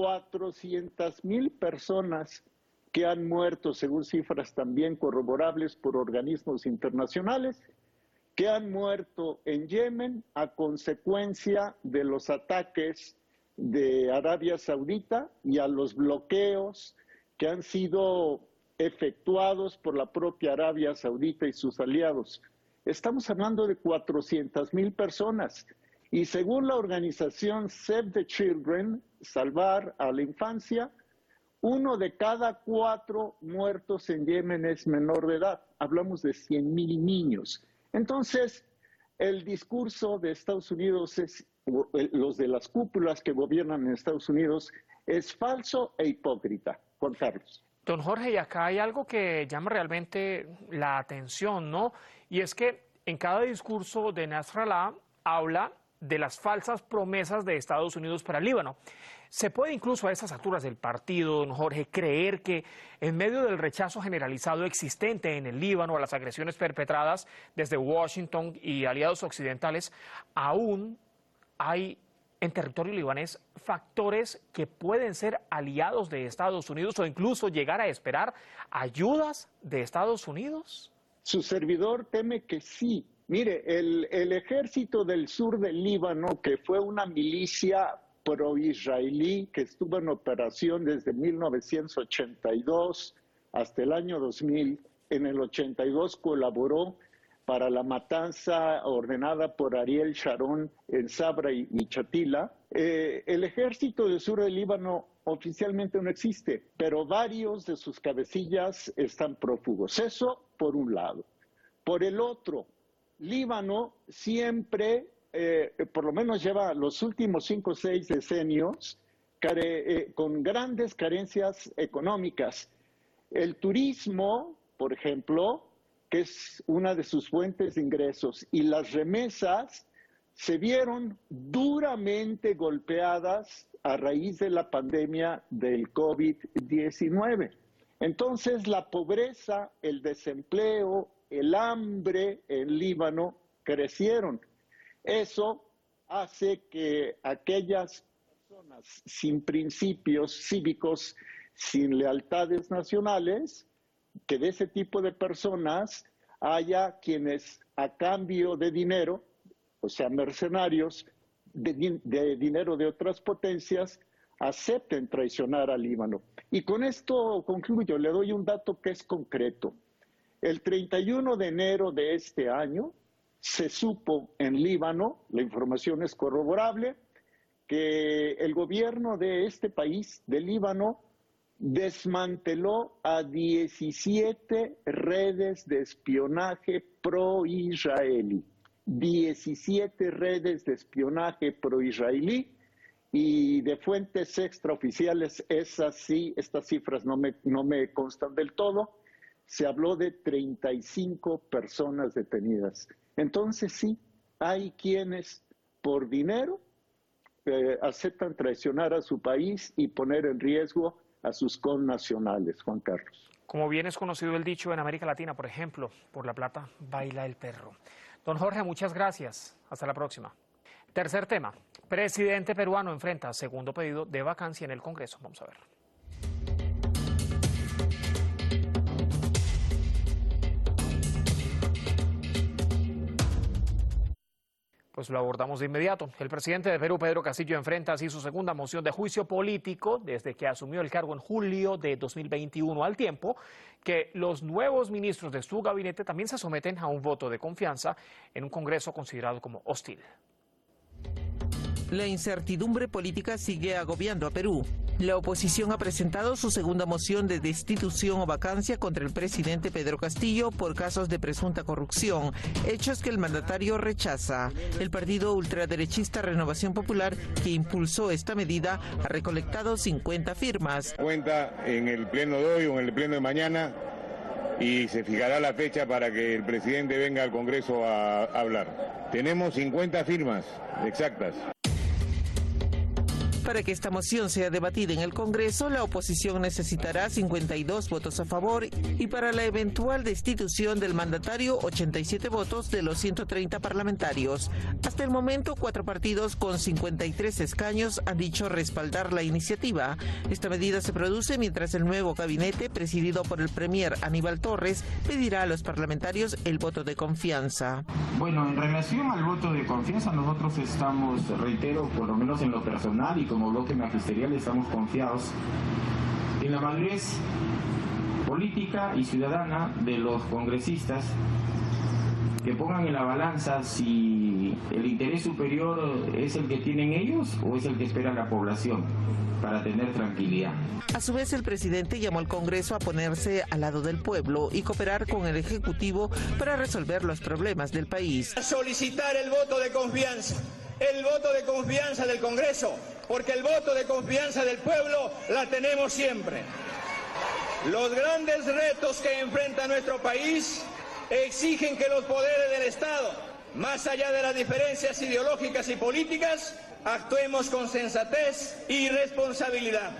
400,000 personas que han muerto, según cifras también corroborables por organismos internacionales, que han muerto en Yemen a consecuencia de los ataques de Arabia Saudita y a los bloqueos que han sido efectuados por la propia Arabia Saudita y sus aliados. Estamos hablando de 400,000 personas y según la organización Save the Children, Salvar a la Infancia, 1 de cada 4 muertos en Yemen es menor de edad. Hablamos de 100,000 niños. Entonces, el discurso de Estados Unidos, los de las cúpulas que gobiernan en Estados Unidos, es falso e hipócrita. Juan Carlos. Don Jorge, y acá hay algo que llama realmente la atención, ¿no? Y es que en cada discurso de Nasrallah habla de las falsas promesas de Estados Unidos para el Líbano. ¿Se puede incluso a estas alturas del partido, don Jorge, creer que en medio del rechazo generalizado existente en el Líbano a las agresiones perpetradas desde Washington y aliados occidentales, aún hay en territorio libanés factores que pueden ser aliados de Estados Unidos o incluso llegar a esperar ayudas de Estados Unidos? Su servidor teme que sí. Mire, el ejército del sur del Líbano, que fue una milicia pro-israelí que estuvo en operación desde 1982 hasta el año 2000, en el 82 colaboró para la matanza ordenada por Ariel Sharon en Sabra y Chatila. El ejército del sur del Líbano oficialmente no existe, pero varios de sus cabecillas están prófugos. Eso por un lado. Por el otro, Líbano siempre, por lo menos lleva los últimos 5 o 6 decenios, con grandes carencias económicas. El turismo, por ejemplo, que es una de sus fuentes de ingresos, y las remesas se vieron duramente golpeadas a raíz de la pandemia del COVID-19. Entonces, la pobreza, el desempleo, el hambre en Líbano crecieron. Eso hace que aquellas personas sin principios cívicos, sin lealtades nacionales, que de ese tipo de personas haya quienes a cambio de dinero, o sea, mercenarios, de dinero de otras potencias, acepten traicionar al Líbano. Y con esto concluyo, le doy un dato que es concreto. El 31 de enero de este año se supo en Líbano, la información es corroborable, que el gobierno de este país, de Líbano, desmanteló a 17 redes de espionaje pro-israelí. 17 redes de espionaje pro-israelí, y de fuentes extraoficiales, estas cifras no me constan del todo, se habló de 35 personas detenidas. Entonces sí, hay quienes por dinero aceptan traicionar a su país y poner en riesgo a sus connacionales, Juan Carlos. Como bien es conocido el dicho en América Latina, por ejemplo, por la plata baila el perro. Don Jorge, muchas gracias. Hasta la próxima. Tercer tema. Presidente peruano enfrenta segundo pedido de vacancia en el Congreso. Vamos a ver. Pues lo abordamos de inmediato. El presidente de Perú, Pedro Castillo, enfrenta así su segunda moción de juicio político desde que asumió el cargo en julio de 2021, al tiempo que los nuevos ministros de su gabinete también se someten a un voto de confianza en un Congreso considerado como hostil. La incertidumbre política sigue agobiando a Perú. La oposición ha presentado su segunda moción de destitución o vacancia contra el presidente Pedro Castillo por casos de presunta corrupción, hechos que el mandatario rechaza. El partido ultraderechista Renovación Popular, que impulsó esta medida, ha recolectado 50 firmas. Cuenta en el pleno de hoy o en el pleno de mañana y se fijará la fecha para que el presidente venga al Congreso a hablar. Tenemos 50 firmas exactas. Para que esta moción sea debatida en el Congreso, la oposición necesitará 52 votos a favor y para la eventual destitución del mandatario, 87 votos de los 130 parlamentarios. Hasta el momento, 4 partidos con 53 escaños han dicho respaldar la iniciativa. Esta medida se produce mientras el nuevo gabinete, presidido por el premier Aníbal Torres, pedirá a los parlamentarios el voto de confianza. Bueno, en relación al voto de confianza, nosotros estamos, reitero, por lo menos en lo personal y como bloque magisterial, estamos confiados en la madurez política y ciudadana de los congresistas, que pongan en la balanza si el interés superior es el que tienen ellos o es el que espera la población para tener tranquilidad. A su vez, el presidente llamó al Congreso a ponerse al lado del pueblo y cooperar con el Ejecutivo para resolver los problemas del país. Solicitar el voto de confianza del Congreso, porque el voto de confianza del pueblo la tenemos siempre. Los grandes retos que enfrenta nuestro país exigen que los poderes del Estado Más allá de las diferencias ideológicas y políticas, actuemos con sensatez y responsabilidad.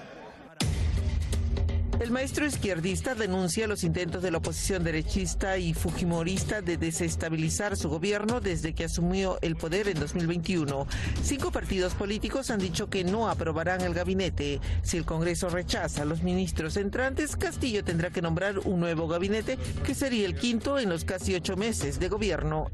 El maestro izquierdista denuncia los intentos de la oposición derechista y fujimorista de desestabilizar su gobierno desde que asumió el poder en 2021. 5 partidos políticos han dicho que no aprobarán el gabinete. Si el Congreso rechaza a los ministros entrantes, Castillo tendrá que nombrar un nuevo gabinete, que sería el 5º en los casi 8 meses de gobierno.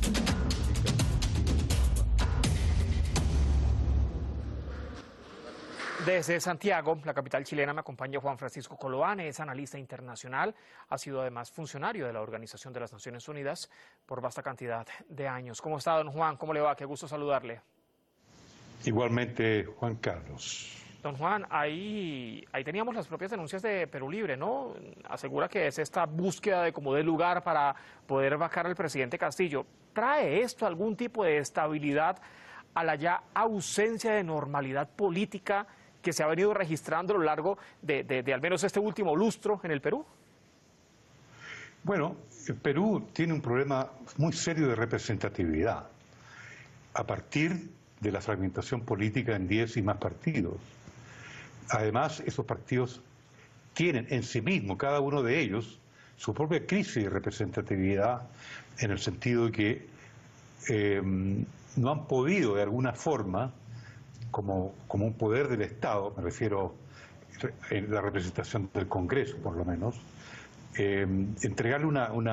Desde Santiago, la capital chilena, me acompaña Juan Francisco Coloane, es analista internacional, ha sido además funcionario de la Organización de las Naciones Unidas por vasta cantidad de años. ¿Cómo está, don Juan? ¿Cómo le va? Qué gusto saludarle. Igualmente, Juan Carlos. Don Juan, ahí teníamos las propias denuncias de Perú Libre, ¿no? Asegura que es esta búsqueda de como de lugar para poder vacar al presidente Castillo. ¿Trae esto algún tipo de estabilidad a la ya ausencia de normalidad política que se ha venido registrando a lo largo de al menos este último lustro en el Perú? Bueno, el Perú tiene un problema muy serio de representatividad a partir de la fragmentación política en 10 y más partidos. Además, esos partidos tienen en sí mismos, cada uno de ellos, su propia crisis de representatividad, en el sentido de que no han podido de alguna forma, como un poder del Estado, me refiero a la representación del Congreso por lo menos, entregarle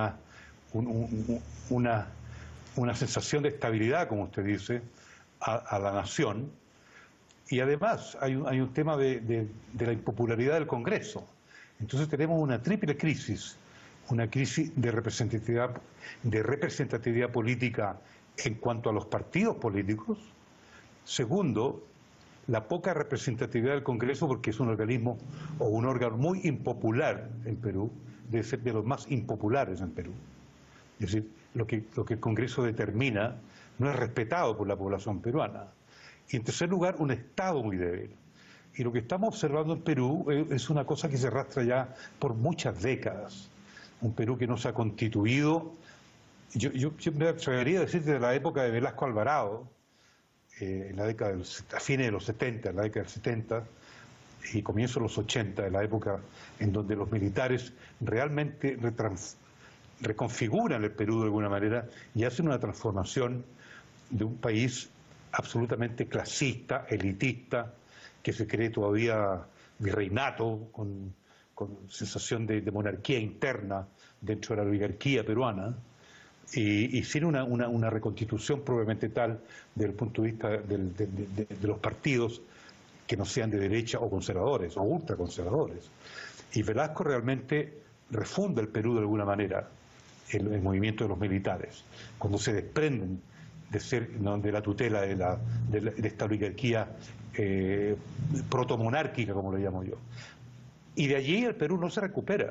una sensación de estabilidad, como usted dice, a la nación. Y además hay un tema de la impopularidad del Congreso. Entonces tenemos una triple crisis, una crisis de representatividad política en cuanto a los partidos políticos. Segundo, la poca representatividad del Congreso, porque es un organismo o un órgano muy impopular en Perú, debe ser de los más impopulares en Perú. Es decir, lo que el Congreso determina no es respetado por la población peruana. Y en tercer lugar, un Estado muy débil. Y lo que estamos observando en Perú es una cosa que se arrastra ya por muchas décadas. Un Perú que no se ha constituido, yo me atrevería a decir desde la época de Velasco Alvarado, en la década a fines de los 70, en la década del 70 y comienzo de los 80, en la época en donde los militares realmente reconfiguran el Perú de alguna manera y hacen una transformación de un país absolutamente clasista, elitista, que se cree todavía virreinato, con sensación de monarquía interna dentro de la oligarquía peruana, y sin una reconstitución probablemente tal desde el punto de vista de los partidos que no sean de derecha o conservadores o ultraconservadores. Y Velasco realmente refunda el Perú de alguna manera, el movimiento de los militares, cuando se desprenden de la tutela de esta oligarquía protomonárquica, como lo llamo yo. Y de allí el Perú no se recupera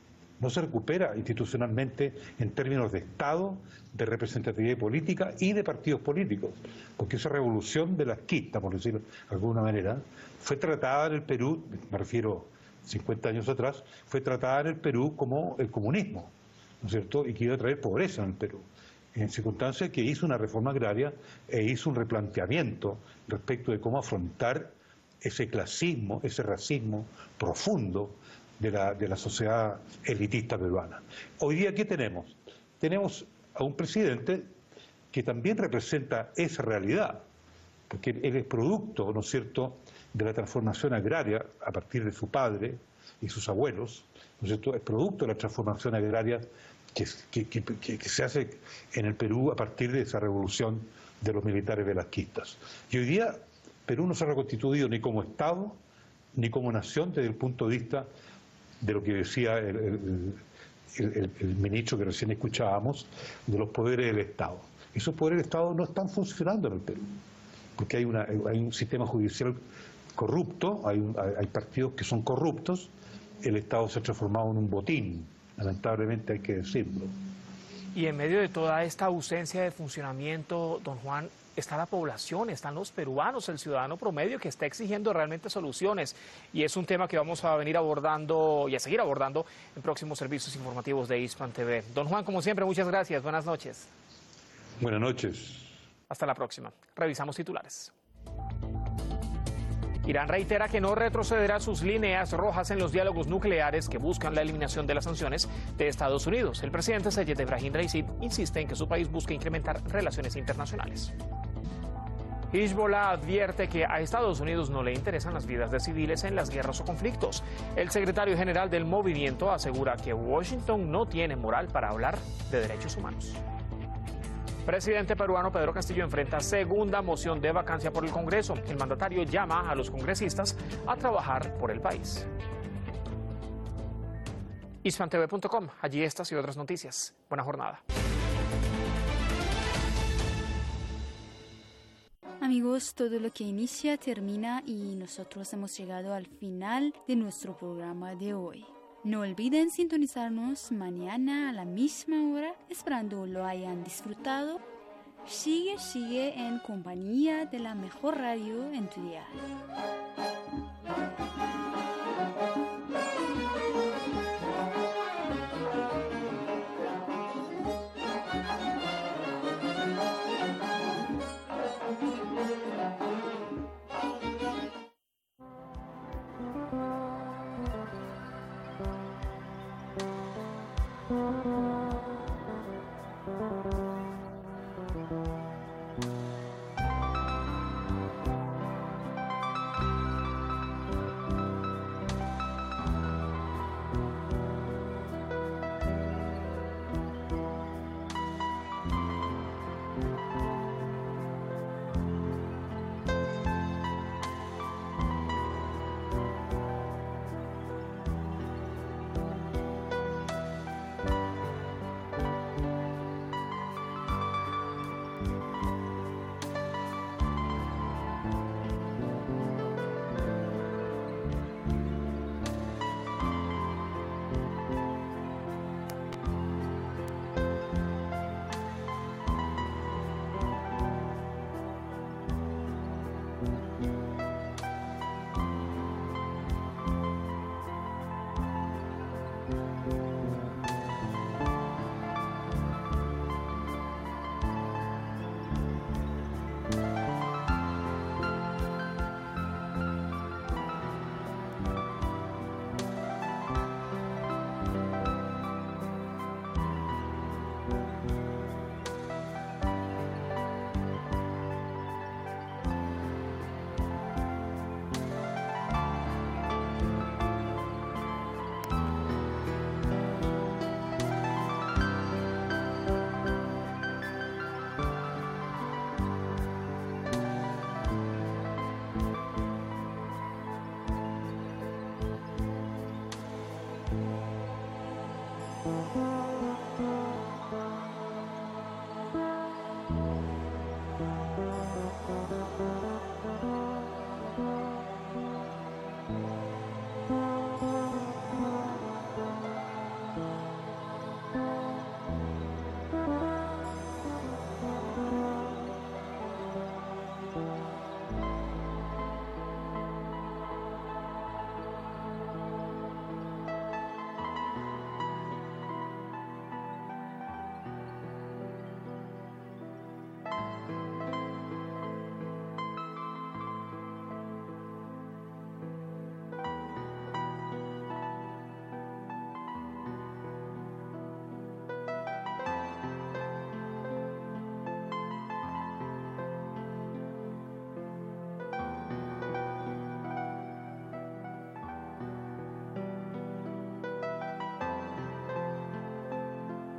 institucionalmente en términos de Estado, de representatividad política y de partidos políticos, porque esa revolución de la esquista, por decirlo de alguna manera, fue tratada en el Perú, me refiero 50 años atrás, fue tratada en el Perú como el comunismo, ¿no es cierto?, y que iba a traer pobreza en el Perú, en circunstancias que hizo una reforma agraria e hizo un replanteamiento respecto de cómo afrontar ese clasismo, ese racismo profundo de la sociedad elitista peruana. Hoy día, ¿qué tenemos? Tenemos a un presidente que también representa esa realidad, porque él es producto, ¿no es cierto?, de la transformación agraria a partir de su padre y sus abuelos, ¿no es cierto?, es producto de la transformación agraria que se hace en el Perú a partir de esa revolución de los militares velasquistas. Y hoy día Perú no se ha reconstituido ni como Estado ni como nación desde el punto de vista de lo que decía el ministro que recién escuchábamos, de los poderes del Estado. Esos poderes del Estado no están funcionando en el Perú, porque hay un sistema judicial corrupto, hay partidos que son corruptos, el Estado se ha transformado en un botín, lamentablemente hay que decirlo. Y en medio de toda esta ausencia de funcionamiento, don Juan, está la población, están los peruanos, el ciudadano promedio que está exigiendo realmente soluciones. Y es un tema que vamos a venir abordando y a seguir abordando en próximos servicios informativos de Hispan TV. Don Juan, como siempre, muchas gracias. Buenas noches. Buenas noches. Hasta la próxima. Revisamos titulares. Irán reitera que no retrocederá sus líneas rojas en los diálogos nucleares que buscan la eliminación de las sanciones de Estados Unidos. El presidente Seyed Ebrahim Raisi insiste en que su país busque incrementar relaciones internacionales. Hezbollah advierte que a Estados Unidos no le interesan las vidas de civiles en las guerras o conflictos. El secretario general del movimiento asegura que Washington no tiene moral para hablar de derechos humanos. Presidente peruano Pedro Castillo enfrenta segunda moción de vacancia por el Congreso. El mandatario llama a los congresistas a trabajar por el país. Hispan.tv.com, allí estas y otras noticias. Buena jornada. Amigos, todo lo que inicia termina y nosotros hemos llegado al final de nuestro programa de hoy. No olviden sintonizarnos mañana a la misma hora, esperando lo hayan disfrutado. Sigue en compañía de la mejor radio en tu día.